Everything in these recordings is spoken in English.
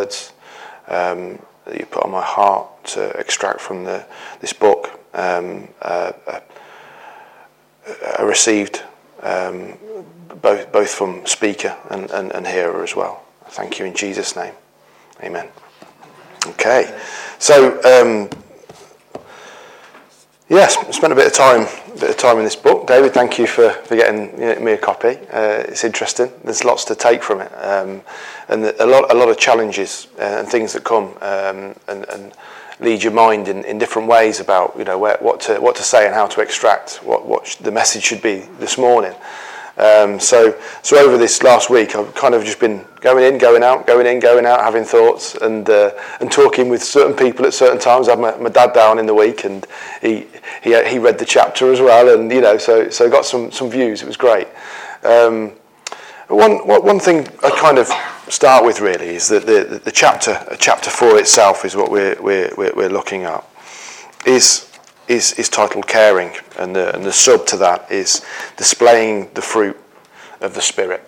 words that you put on my heart to extract from this book. I received both from speaker and hearer as well. Thank you in Jesus' name. Amen. Okay, so yes, spent a bit of time in this book. David, thank you for getting me a copy. It's interesting. There's lots to take from it, and a lot of challenges and things that come and lead your mind in different ways about what to say and how to extract what the message should be this morning. So over this last week, I've kind of just been going in, going out, having thoughts and talking with certain people at certain times. I had my dad down in the week, and he read the chapter as well, and so got some views. It was great. One thing I kind of start with really is that the chapter 4 itself is what we're looking at. Is titled Caring, and the sub to that is Displaying the Fruit of the Spirit.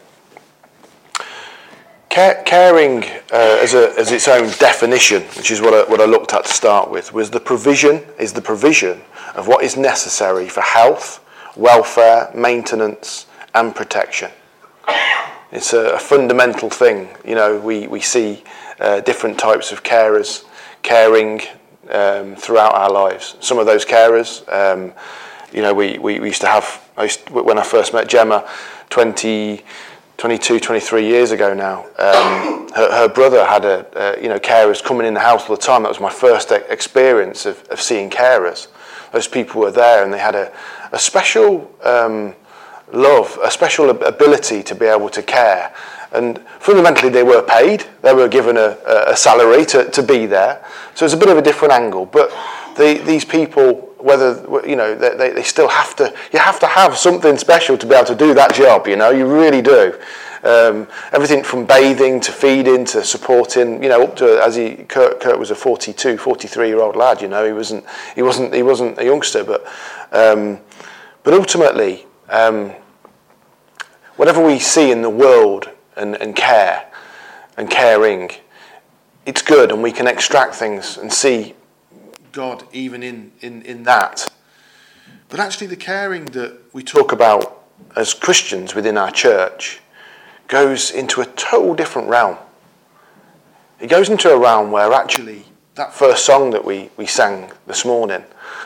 Caring as its own definition, which is what I looked at to start with, is the provision of what is necessary for health, welfare, maintenance and protection. It's a fundamental thing. We see different types of carers caring throughout our lives. Some of those carers, we used to have, when I first met Gemma 22, 23 years ago now, her brother had carers coming in the house all the time. That was my first experience of seeing carers. Those people were there, and they had a special love, a special ability to be able to care. And fundamentally, they were paid. They were given a salary to be there. So it's a bit of a different angle. But these people, whether they still have to. You have to have something special to be able to do that job. You really do. Everything from bathing to feeding to supporting. Up to Kurt was a 42, 43-year-old lad. He wasn't a youngster. But ultimately, whatever we see in the world. And care and caring, it's good, and we can extract things and see God even in that. But actually the caring that we talk about as Christians within our church goes into a total different realm. It goes into a realm where actually that first song that we sang this morning,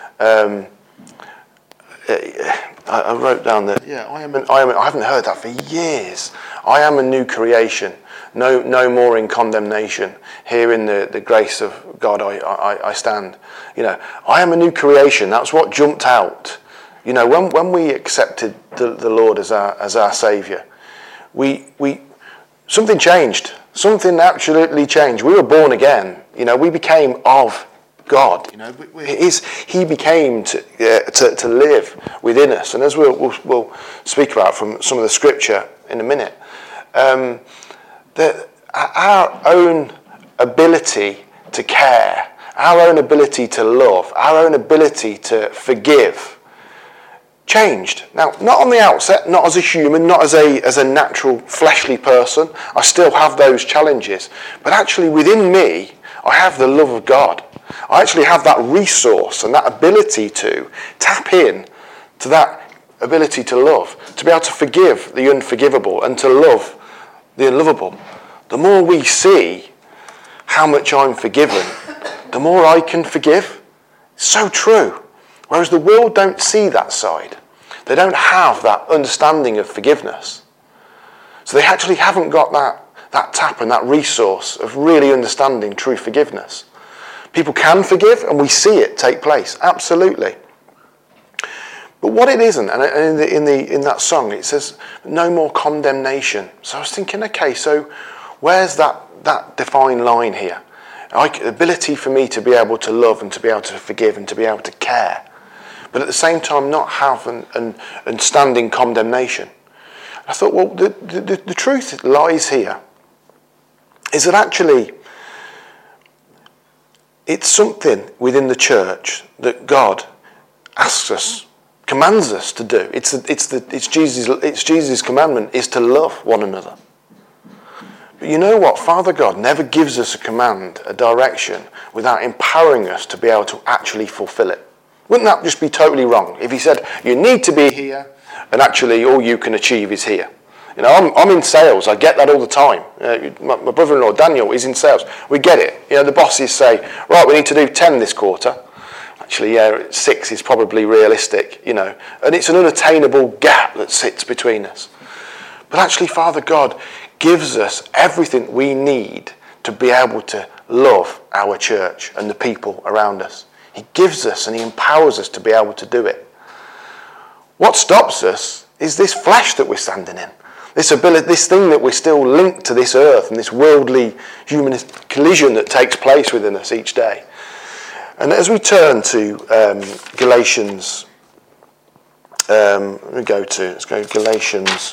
I wrote down that I haven't heard that for years. I am a new creation, no more in condemnation. Here in the grace of God I stand. I am a new creation. That's what jumped out. When we accepted the Lord as our Saviour, we something changed. Something absolutely changed. We were born again. We became of God. He became to live within us, and as we'll speak about from some of the scripture in a minute, that our own ability to care, our own ability to love, our own ability to forgive changed. Now, not on the outset, not as a human, not as a natural fleshly person. I still have those challenges, but actually within me, I have the love of God. I actually have that resource and that ability to tap in to that ability to love, to be able to forgive the unforgivable and to love the unlovable. The more we see how much I'm forgiven, the more I can forgive. It's so true. Whereas the world don't see that side. They don't have that understanding of forgiveness. So they actually haven't got that tap and that resource of really understanding true forgiveness. People can forgive, and we see it take place, absolutely. But what it isn't, and in that song, it says, no more condemnation. So I was thinking, okay, so where's that defined line here? Ability for me to be able to love and to be able to forgive and to be able to care, but at the same time not have and stand in condemnation. I thought, well, the truth lies here, is that actually it's something within the church that God asks us, commands us to do. It's Jesus' commandment is to love one another. But you know what? Father God never gives us a command, a direction, without empowering us to be able to actually fulfill it. Wouldn't that just be totally wrong? If he said, you need to be here, and actually all you can achieve is here. You know, I'm in sales. I get that all the time. My brother-in-law, Daniel, is in sales. We get it. You know, the bosses say, right, we need to do 10 this quarter. Actually, yeah, 6 is probably realistic, you know. And it's an unattainable gap that sits between us. But actually, Father God gives us everything we need to be able to love our church and the people around us. He gives us and he empowers us to be able to do it. What stops us is this flesh that we're standing in. This ability, this thing that we're still linked to this earth and this worldly humanist collision that takes place within us each day. And as we turn to Galatians, let's go Galatians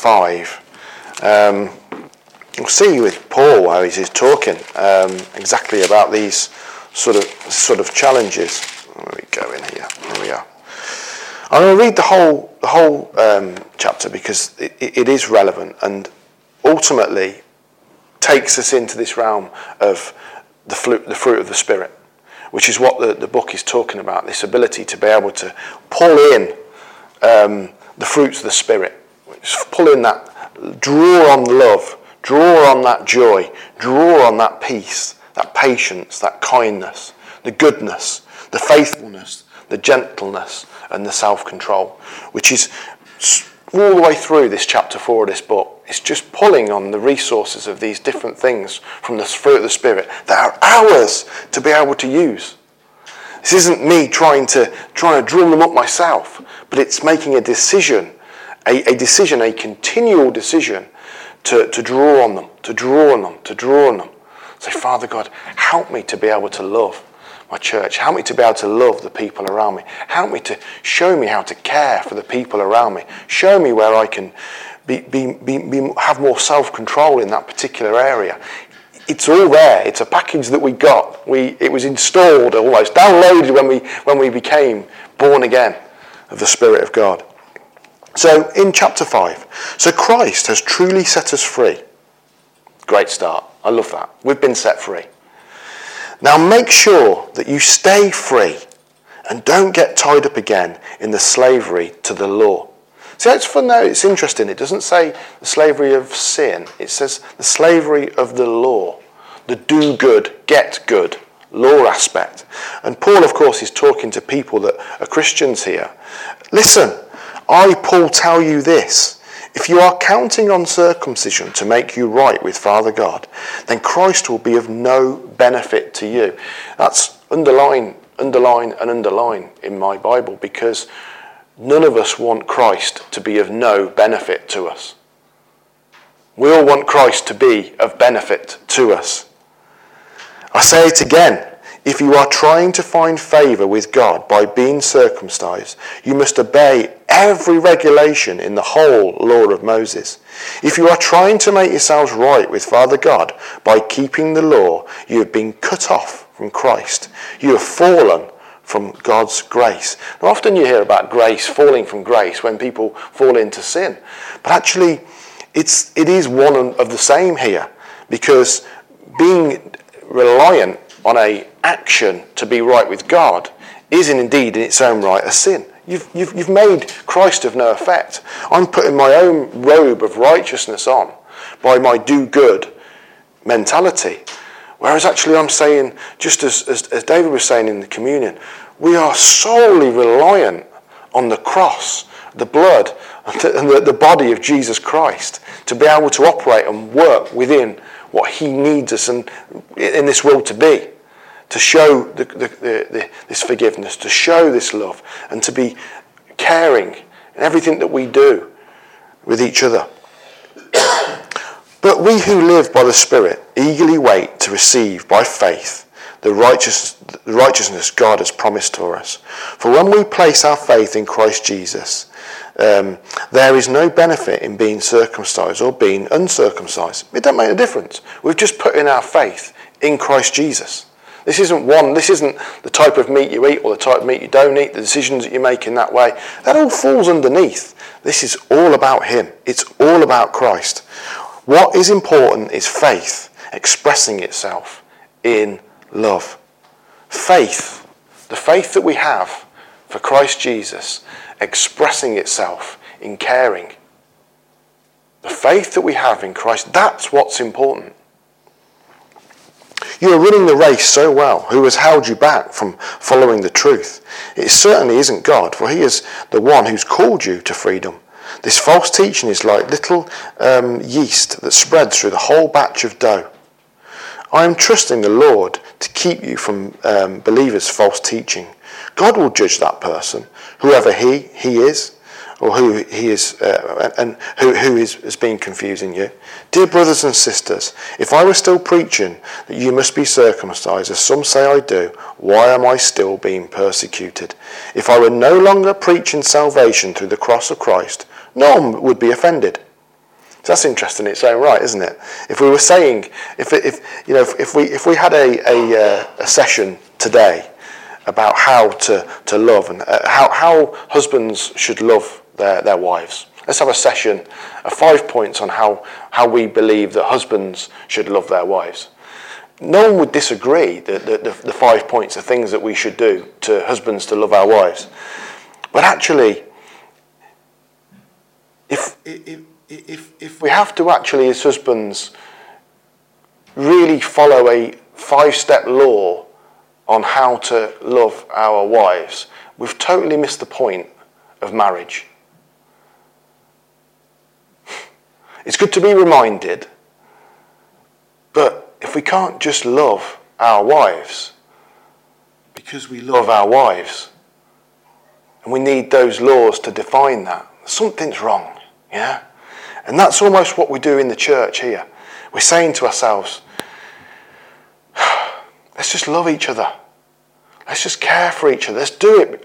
5. We'll see with Paul how he's talking exactly about these sort of challenges. Where we go in here? There we are. I'm going to read the whole chapter because it is relevant and ultimately takes us into this realm of the fruit of the Spirit, which is what the book is talking about. This ability to be able to pull in the fruits of the Spirit, pull in that, draw on love, draw on that joy, draw on that peace, that patience, that kindness, the goodness, the faithfulness, the gentleness, and the self-control, which is all the way through this chapter 4 of this book. It's just pulling on the resources of these different things from the fruit of the Spirit that are ours to be able to use. This isn't me trying to draw them up myself, but it's making a decision, a continual decision to draw on them, to draw on them, to draw on them. Say, Father God, help me to be able to love my church. Help me to be able to love the people around me. Help me to show me how to care for the people around me. Show me where I can have more self-control in that particular area. It's all there. It's a package that we got. It was installed, almost downloaded when we became born again of the Spirit of God. So in chapter 5, so Christ has truly set us free. Great start. I love that. We've been set free. Now make sure that you stay free and don't get tied up again in the slavery to the law. See, it's fun now. It's interesting. It doesn't say the slavery of sin. It says the slavery of the law, the do good, get good law aspect. And Paul, of course, is talking to people that are Christians here. Listen, I, Paul, tell you this. If you are counting on circumcision to make you right with Father God, then Christ will be of no benefit to you. That's underline in my Bible, because none of us want Christ to be of no benefit to us. We all want Christ to be of benefit to us. I say it again. If you are trying to find favour with God by being circumcised, you must obey every regulation in the whole law of Moses. If you are trying to make yourselves right with Father God by keeping the law, you have been cut off from Christ. You have fallen from God's grace. Now, often you hear about grace, falling from grace, when people fall into sin. But actually, it is one of the same here, because being reliant on an action to be right with God is indeed in its own right a sin. You've made Christ of no effect. I'm putting my own robe of righteousness on by my do good mentality. Whereas actually I'm saying, just as David was saying in the communion, we are solely reliant on the cross, the blood, and the body of Jesus Christ to be able to operate and work within what he needs us in this world to be. To show this forgiveness, to show this love, and to be caring in everything that we do with each other. But we who live by the Spirit eagerly wait to receive by faith the righteousness God has promised for us. For when we place our faith in Christ Jesus, there is no benefit in being circumcised or being uncircumcised. It don't make a difference. We've just put in our faith in Christ Jesus. This isn't the type of meat you eat or the type of meat you don't eat, the decisions that you make in that way. That all falls underneath. This is all about him. It's all about Christ. What is important is faith expressing itself in love. Faith, the faith that we have for Christ Jesus, expressing itself in caring. The faith that we have in Christ, that's what's important. You are running the race so well. Who has held you back from following the truth? It certainly isn't God, for he is the one who's called you to freedom. This false teaching is like little yeast that spreads through the whole batch of dough. I am trusting the Lord to keep you from believers' false teaching. God will judge that person, whoever he is, or who he is, and who is being confusing you. Dear brothers and sisters, if I were still preaching that you must be circumcised, as some say I do, why am I still being persecuted? If I were no longer preaching salvation through the cross of Christ, no one would be offended. So that's interesting in its own right, isn't it? If we were saying, if we had a session today about how to love and how husbands should love their wives. Let's have a session of 5 points on how we believe that husbands should love their wives. No one would disagree that the 5 points are things that we should do to husbands to love our wives. But actually, if we have to actually as husbands really follow a 5-step law on how to love our wives, we've totally missed the point of marriage. It's good to be reminded, but if we can't just love our wives because we love our wives, and we need those laws to define that, something's wrong, yeah? And that's almost what we do in the church here. We're saying to ourselves, let's just love each other. Let's just care for each other. Let's do it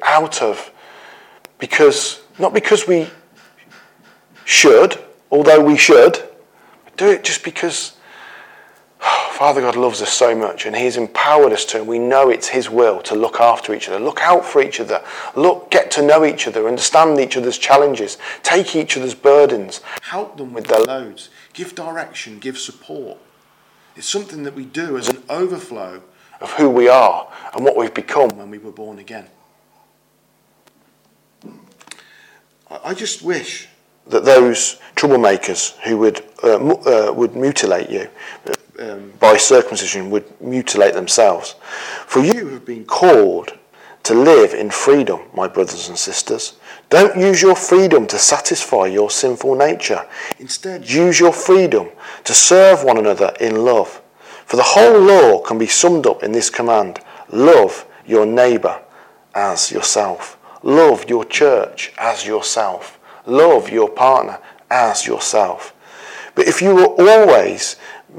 not because we should, although we should, but do it just because Father God loves us so much and he's empowered us to, and we know it's his will to look after each other, look out for each other, get to know each other, understand each other's challenges, take each other's burdens, help them with their loads, give direction, give support. It's something that we do as an overflow of who we are and what we've become when we were born again. I just wish that those troublemakers who would mutilate you by circumcision would mutilate themselves. For you have been called to live in freedom, my brothers and sisters. Don't use your freedom to satisfy your sinful nature. Instead, use your freedom to serve one another in love. For the whole law can be summed up in this command: love your neighbour as yourself. Love your church as yourself. Love your partner as yourself. But if you are always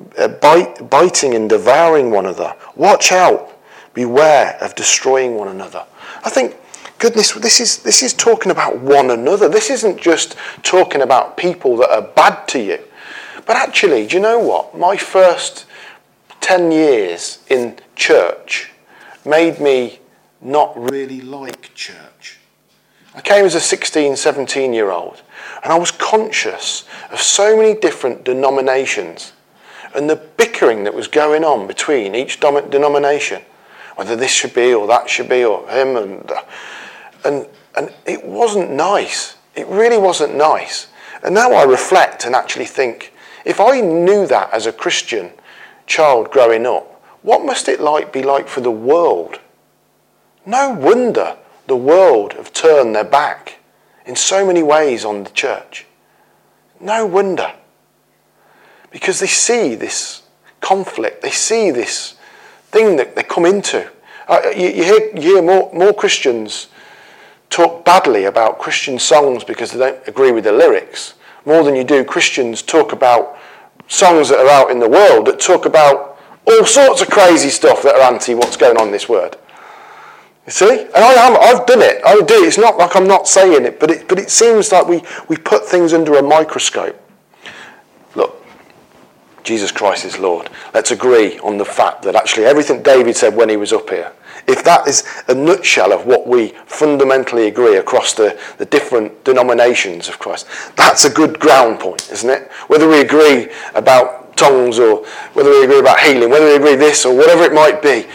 biting and devouring one another, watch out. Beware of destroying one another. I think, goodness, this is talking about one another. This isn't just talking about people that are bad to you. But actually, do you know what? My first 10 years in church made me not really like church. I came as a 16, 17-year-old, and I was conscious of so many different denominations and the bickering that was going on between each denomination, whether this should be or that should be or him, and it wasn't nice. It really wasn't nice. And now I reflect and actually think, if I knew that as a Christian child growing up, what must it be like for the world? No wonder the world have turned their back in so many ways on the church. No wonder. Because they see this conflict, they see this thing that they come into. You hear more Christians talk badly about Christian songs because they don't agree with the lyrics, more than you do Christians talk about songs that are out in the world that talk about all sorts of crazy stuff that are anti what's going on in this world. You see? And I've done it. I do. It's not like I'm not saying it, but it seems like we put things under a microscope. Look, Jesus Christ is Lord. Let's agree on the fact that actually everything David said when he was up here if that is a nutshell of what we fundamentally agree across the different denominations of Christ, that's a good ground point, isn't it? Whether we agree about tongues or whether we agree about healing, whether we agree this or whatever it might be,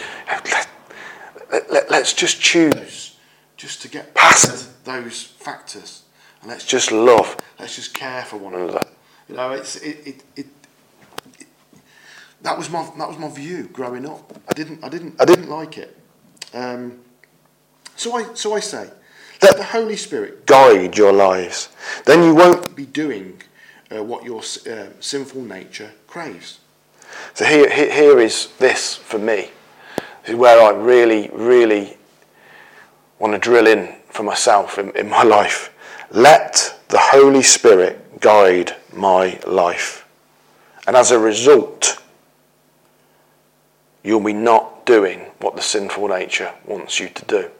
let's just choose just to get past those factors, and let's just love, let's just care for one another. You know, that was my view growing up. I didn't like it. So I say, let the Holy Spirit guide your lives. Then you won't be doing what your sinful nature craves. So here is this for me. This is where I really, really want to drill in for myself in my life. Let the Holy Spirit guide my life. And as a result, you'll be not doing what the sinful nature wants you to do.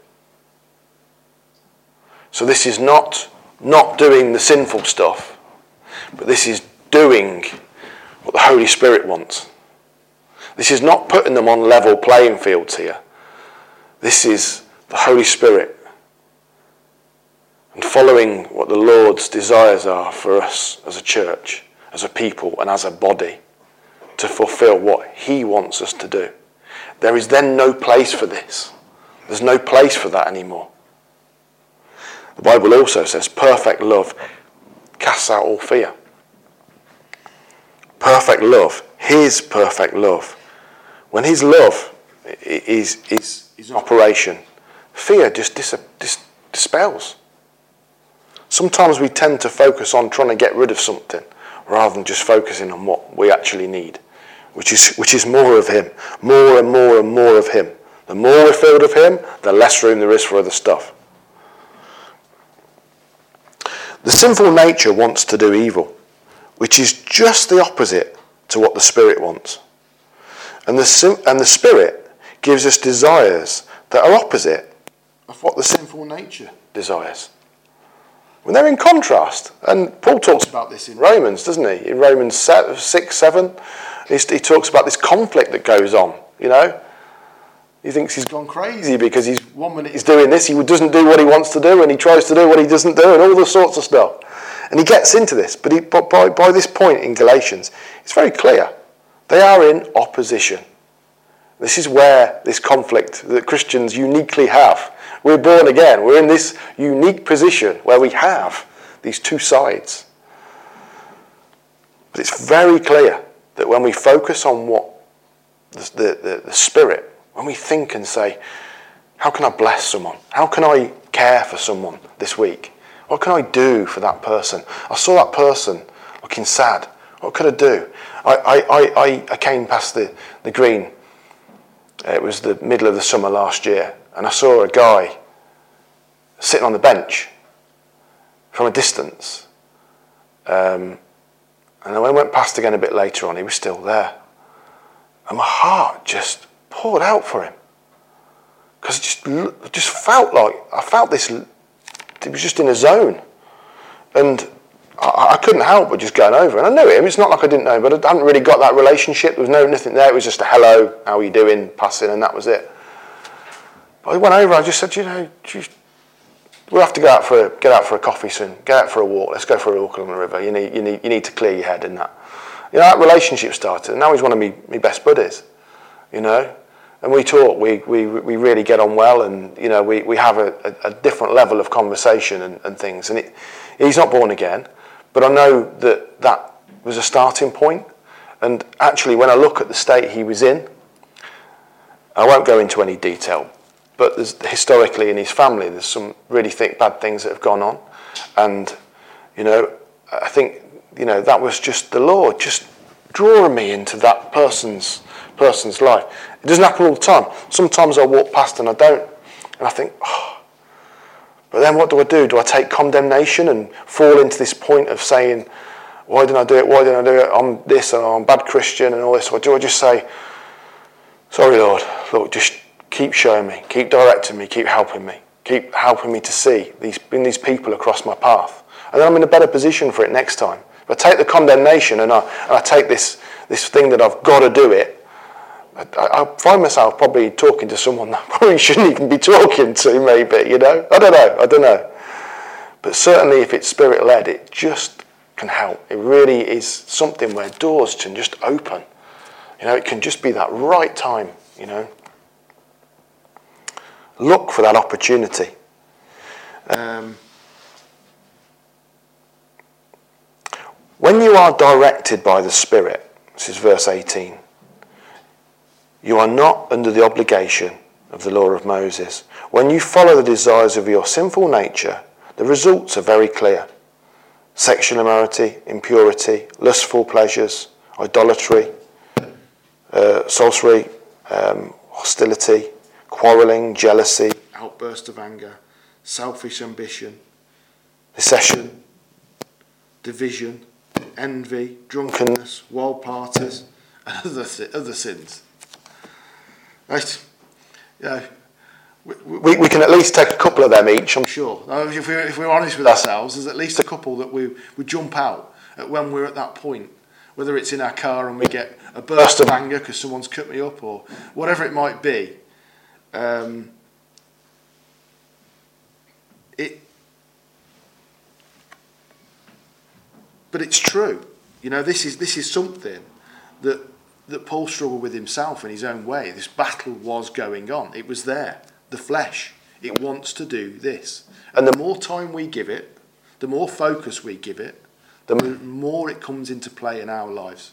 So this is not doing the sinful stuff, but this is doing what the Holy Spirit wants. This is not putting them on level playing fields here. This is the Holy Spirit and following what the Lord's desires are for us as a church, as a people, and as a body to fulfill what He wants us to do. There is then no place for this. There's no place for that anymore. The Bible also says perfect love casts out all fear. Perfect love, His perfect love. When His love is in operation, fear just dispels. Sometimes we tend to focus on trying to get rid of something rather than just focusing on what we actually need, which is more of Him, more and more and more of Him. The more we're filled of Him, the less room there is for other stuff. The sinful nature wants to do evil, which is just the opposite to what the Spirit wants. And the Spirit gives us desires that are opposite of what the sinful nature desires. When they're in contrast, and Paul talks about this in Romans, doesn't he? In Romans 6, 7, he talks about this conflict that goes on, you know. He thinks he's gone crazy because one minute he's doing this, he doesn't do what he wants to do, and he tries to do what he doesn't do, and all the sorts of stuff. And he gets into this, but by this point in Galatians, it's very clear. They are in opposition. This is where this conflict that Christians uniquely have. We're born again. We're in this unique position where we have these two sides. But it's very clear that when we focus on what the Spirit, when we think and say, how can I bless someone? How can I care for someone this week? What can I do for that person? I saw that person looking sad. What could I do? I came past the green. It was the middle of the summer last year, and I saw a guy sitting on the bench from a distance. And then when I went past again a bit later on, he was still there. And my heart just poured out for him. Because it just felt like, I felt this, it was just in a zone. And I couldn't help but just going over. And I knew him. It's not like I didn't know him, but I hadn't really got that relationship. There was nothing there. It was just a hello, how are you doing, passing, and that was it. But I went over, I just said, we'll have to get out for a coffee soon. Get out for a walk. Let's go for a walk along the river. You need to clear your head and that. That relationship started. And now he's one of my best buddies, And we talk, we really get on well, and we have a different level of conversation and things. And he's not born again, but I know that was a starting point. And actually, when I look at the state he was in, I won't go into any detail, but historically in his family, there's some really bad things that have gone on, and I think that was just the Lord just drawing me into that person's life. It doesn't happen all the time. Sometimes I walk past and I don't, and I think, but then what do? Do I take condemnation and fall into this point of saying, why didn't I do it? Why didn't I do it? I'm this and I'm a bad Christian and all this. Or do I just say, sorry, Lord, look, just keep showing me, keep directing me, keep helping me to see these people across my path. And then I'm in a better position for it next time. If I take the condemnation and I take this thing that I've got to do it, I find myself probably talking to someone that I probably shouldn't even be talking to, maybe, I don't know. But certainly if it's Spirit-led, it just can help. It really is something where doors can just open. It can just be that right time, Look for that opportunity. When you are directed by the Spirit, this is verse 18, you are not under the obligation of the law of Moses. When you follow the desires of your sinful nature, the results are very clear. Sexual immorality, impurity, lustful pleasures, idolatry, sorcery, hostility, quarrelling, jealousy, outburst of anger, selfish ambition, dissension, division, envy, drunkenness, wild parties, and other sins. Right? We can at least take a couple of them each, I'm sure. If we're honest with ourselves, there's at least a couple that we jump out at when we're at that point. Whether it's in our car and we get a burst of anger because someone's cut me up, or whatever it might be. But it's true. This is something that Paul struggled with himself in his own way. This battle was going on. It was there. The flesh. It wants to do this. And the more time we give it, the more focus we give it, the more it comes into play in our lives.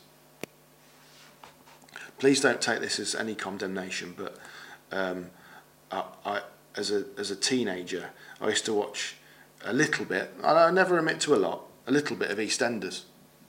Please don't take this as any condemnation, but I as a teenager, I used to watch a little bit, and I never admit to a little bit of EastEnders.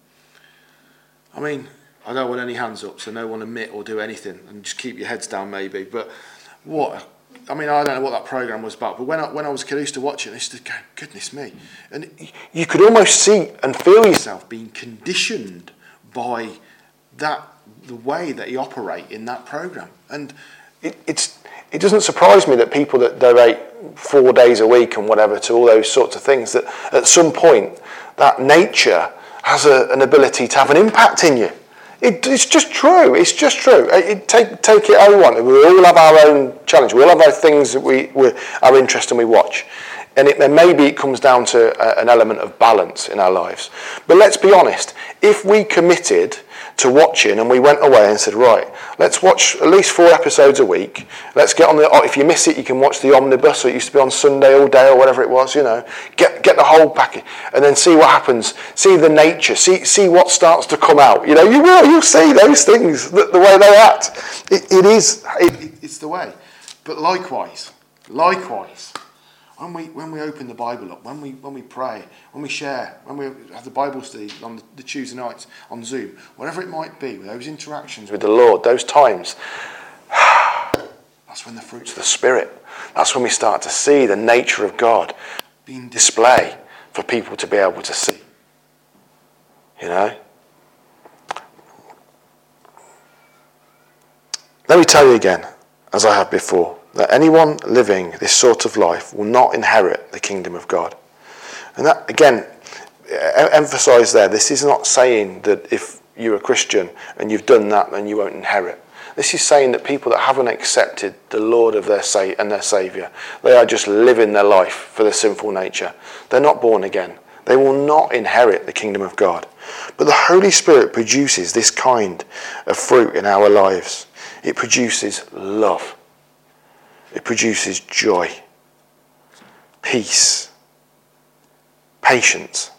I mean, I don't want any hands up, so no one admit or do anything, and just keep your heads down maybe. But I don't know what that programme was about, but when I was a kid, I used to watch it, and I used to go, goodness me. And you could almost see and feel yourself being conditioned by the way that you operate in that programme. And it doesn't surprise me that people that donate 4 days a week and whatever to all those sorts of things, that at some point that nature has an ability to have an impact in you. It's just true. It's just true. Take it how you want. We all have our own challenge. We all have our things that we are interested in, we watch. And maybe it comes down to an element of balance in our lives. But let's be honest. If we committed to watching and we went away and said, right, let's watch at least 4 episodes a week. Let's get on if you miss it, you can watch the omnibus, or it used to be on Sunday all day or whatever it was, Get the whole package and then see what happens. See the nature. See what starts to come out. You'll see those things, the way they act. It's the way. But likewise, when we open the Bible up, when we pray, when we share, when we have the Bible study on the Tuesday nights on Zoom, whatever it might be, with those interactions with the Lord, those times, that's when the fruits of the Spirit, that's when we start to see the nature of God being displayed for people to be able to see. Let me tell you again, as I have before, that anyone living this sort of life will not inherit the kingdom of God. And that, again, emphasise there, this is not saying that if you're a Christian and you've done that, then you won't inherit. This is saying that people that haven't accepted the Lord of their Saviour, they are just living their life for their sinful nature. They're not born again. They will not inherit the kingdom of God. But the Holy Spirit produces this kind of fruit in our lives. It produces love. It produces joy, peace, patience,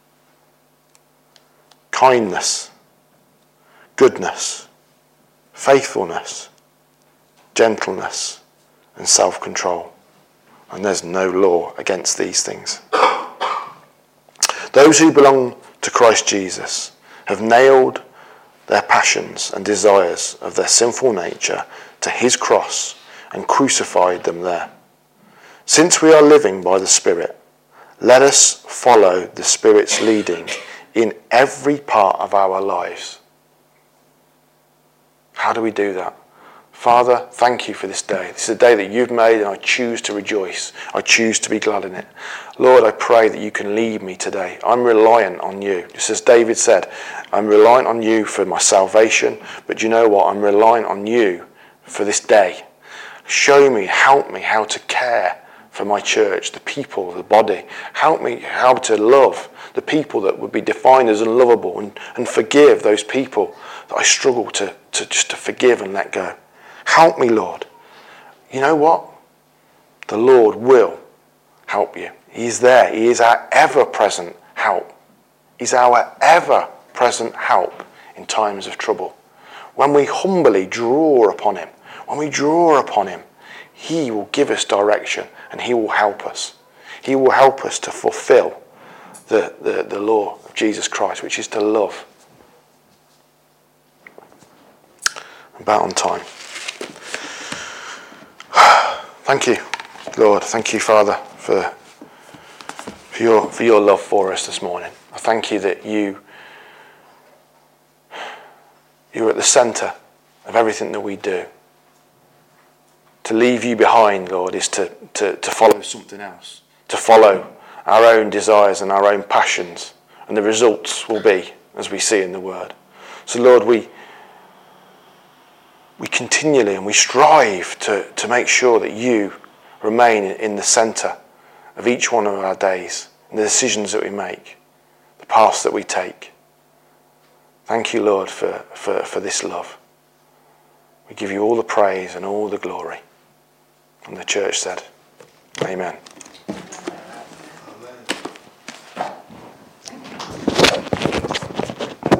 kindness, goodness, faithfulness, gentleness, and self-control. And there's no law against these things. Those who belong to Christ Jesus have nailed their passions and desires of their sinful nature to his cross and crucified them there. Since we are living by the Spirit, let us follow the Spirit's leading in every part of our lives. How do we do that? Father, thank you for this day. This is a day that you've made, and I choose to rejoice. I choose to be glad in it. Lord, I pray that you can lead me today. I'm reliant on you. Just as David said, I'm reliant on you for my salvation, but do you know what? I'm reliant on you for this day. Show me, help me how to care for my church, the people, the body. Help me how to love the people that would be defined as unlovable, and forgive those people that I struggle to forgive and let go. Help me, Lord. You know what? The Lord will help you. He is there. He is our ever-present help. He's our ever-present help in times of trouble. When we humbly draw upon him, he will give us direction, and he will help us. He will help us to fulfill the law of Jesus Christ, which is to love. I'm about on time. Thank you, Lord. Thank you, Father, for your love for us this morning. I thank you that you're at the centre of everything that we do. To leave you behind, Lord, is to follow something else, to follow our own desires and our own passions, and the results will be as we see in the Word. So, Lord, we continually and we strive to make sure that you remain in the centre of each one of our days, and the decisions that we make, the paths that we take. Thank you, Lord, for this love. We give you all the praise and all the glory. And the church said, Amen.